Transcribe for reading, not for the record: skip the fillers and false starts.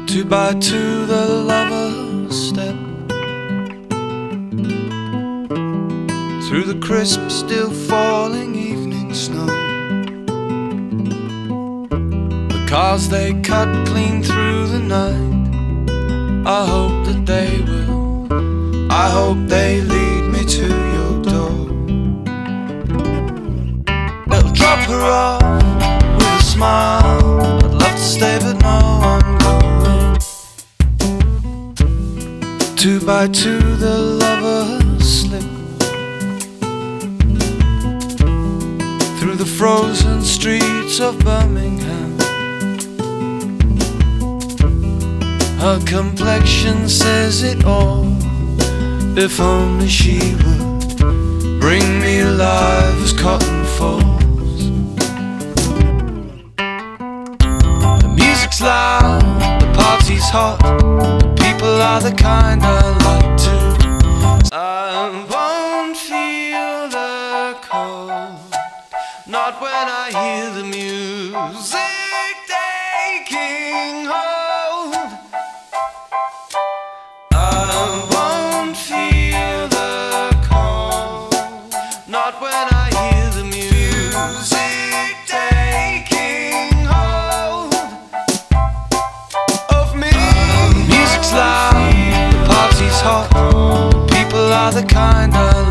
2 by 2 the lovers step through the crisp, still falling evening snow. The cars they cut clean through the night. I hope that they will, I hope they lead me to your door. They'll drop her off with a smile. I'd love to stay but no, I'm going. 2 by 2 the lovers slip through the frozen streets of Birmingham. Her complexion says it all. If only she would bring me alive as cotton falls. The music's loud, the party's hot, the people are the kind I like to. I won't feel the cold, not when I hear the music taking hold. I won't feel the cold, not when I hear the music taking hold of me. The music's loud, the party's hot, people are the kind I